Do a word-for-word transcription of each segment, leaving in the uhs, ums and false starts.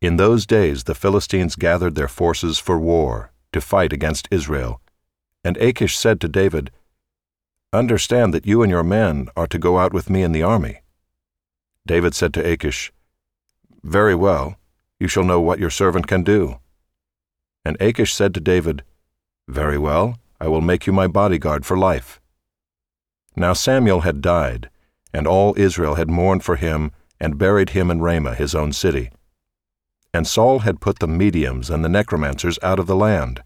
In those days the Philistines gathered their forces for war, to fight against Israel. And Achish said to David, "Understand that you and your men are to go out with me in the army." David said to Achish, "Very well, you shall know what your servant can do." And Achish said to David, "Very well, I will make you my bodyguard for life." Now Samuel had died, and all Israel had mourned for him and buried him in Ramah, his own city. And Saul had put the mediums and the necromancers out of the land.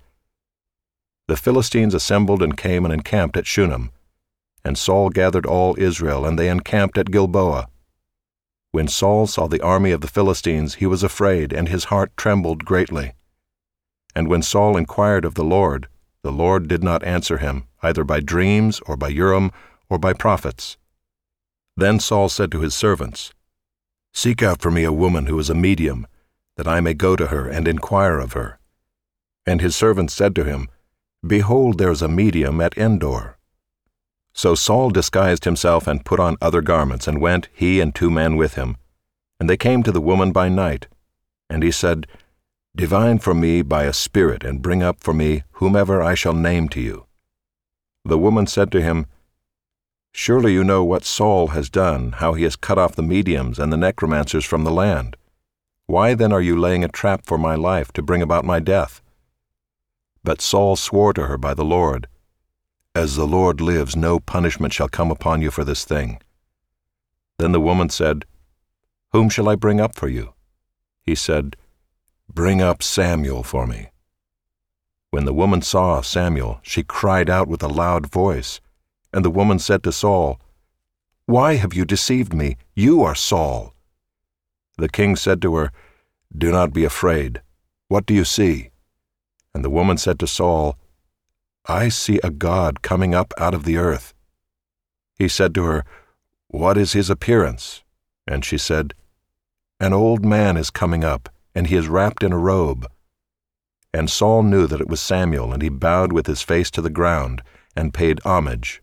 The Philistines assembled and came and encamped at Shunem. And Saul gathered all Israel, and they encamped at Gilboa. When Saul saw the army of the Philistines, he was afraid, and his heart trembled greatly. And when Saul inquired of the Lord, the Lord did not answer him, either by dreams, or by Urim, or by prophets. Then Saul said to his servants, "Seek out for me a woman who is a medium, that I may go to her and inquire of her." And his servants said to him, "Behold, there is a medium at Endor." So Saul disguised himself and put on other garments, and went, he and two men with him. And they came to the woman by night. And he said, "Divine for me by a spirit, and bring up for me whomever I shall name to you." The woman said to him, "Surely you know what Saul has done, how he has cut off the mediums and the necromancers from the land. Why then are you laying a trap for my life to bring about my death?" But Saul swore to her by the Lord, "As the Lord lives, no punishment shall come upon you for this thing." Then the woman said, "Whom shall I bring up for you?" He said, "Bring up Samuel for me." When the woman saw Samuel, she cried out with a loud voice. And the woman said to Saul, "Why have you deceived me? You are Saul." The king said to her, "Do not be afraid. What do you see?" And the woman said to Saul, "I see a god coming up out of the earth." He said to her, "What is his appearance?" And she said, "An old man is coming up, and he is wrapped in a robe." And Saul knew that it was Samuel, and he bowed with his face to the ground, and paid homage.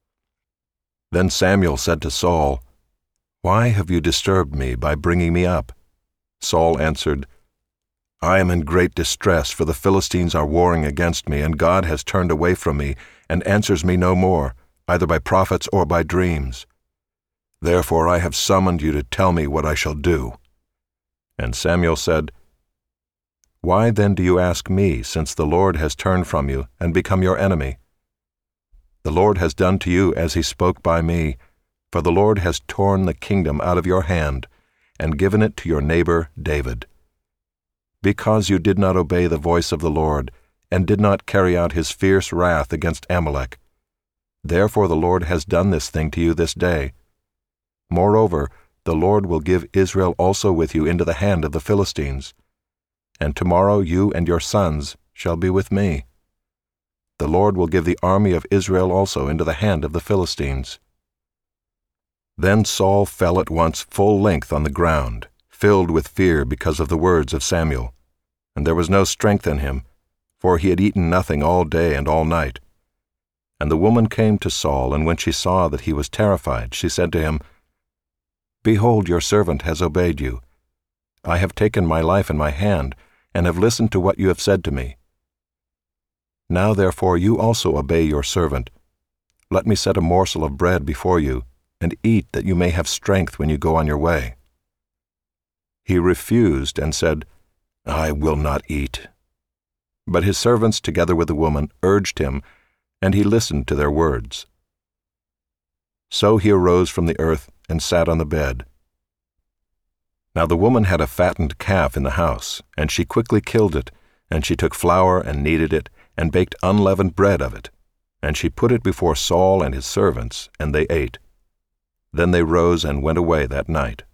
Then Samuel said to Saul, "Why have you disturbed me by bringing me up?" Saul answered, "I am in great distress, for the Philistines are warring against me, and God has turned away from me, and answers me no more, either by prophets or by dreams. Therefore I have summoned you to tell me what I shall do." And Samuel said, "Why then do you ask me, since the Lord has turned from you and become your enemy? The Lord has done to you as he spoke by me, for the Lord has torn the kingdom out of your hand, and given it to your neighbor David. Because you did not obey the voice of the Lord, and did not carry out his fierce wrath against Amalek. Therefore the Lord has done this thing to you this day. Moreover, the Lord will give Israel also with you into the hand of the Philistines. And tomorrow you and your sons shall be with me. The Lord will give the army of Israel also into the hand of the Philistines." Then Saul fell at once full length on the ground, filled with fear because of the words of Samuel. And there was no strength in him, for he had eaten nothing all day and all night. And the woman came to Saul, and when she saw that he was terrified, she said to him, "Behold, your servant has obeyed you. I have taken my life in my hand, and have listened to what you have said to me. Now therefore you also obey your servant. Let me set a morsel of bread before you, and eat, that you may have strength when you go on your way." He refused and said, "I will not eat." But his servants, together with the woman, urged him, and he listened to their words. So he arose from the earth and sat on the bed. Now the woman had a fattened calf in the house, and she quickly killed it, and she took flour and kneaded it, and baked unleavened bread of it. And she put it before Saul and his servants, and they ate. Then they rose and went away that night.